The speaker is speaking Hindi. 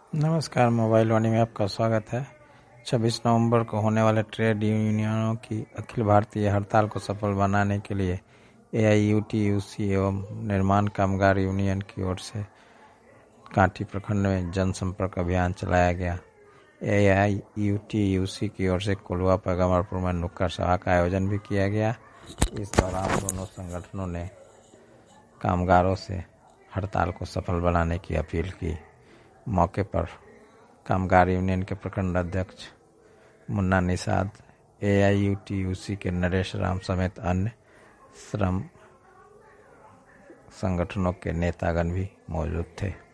नमस्कार, मोबाइल वाणी में आपका स्वागत है। 26 नवंबर को होने वाले ट्रेड यूनियनों की अखिल भारतीय हड़ताल को सफल बनाने के लिए AIUTUC एवं निर्माण कामगार यूनियन की ओर से कांटी प्रखंड में जनसंपर्क अभियान चलाया गया। AIUTUC की ओर से कोल्हुआ पैगम्बरपुर में नुक्कड़ सभा का आयोजन भी किया गया। इस दौरान दोनों संगठनों ने कामगारों से हड़ताल को सफल बनाने की अपील की। मौके पर कामगार यूनियन के प्रखंड अध्यक्ष मुन्ना निषाद, AIUTUC के नरेश राम समेत अन्य श्रम संगठनों के नेतागण भी मौजूद थे।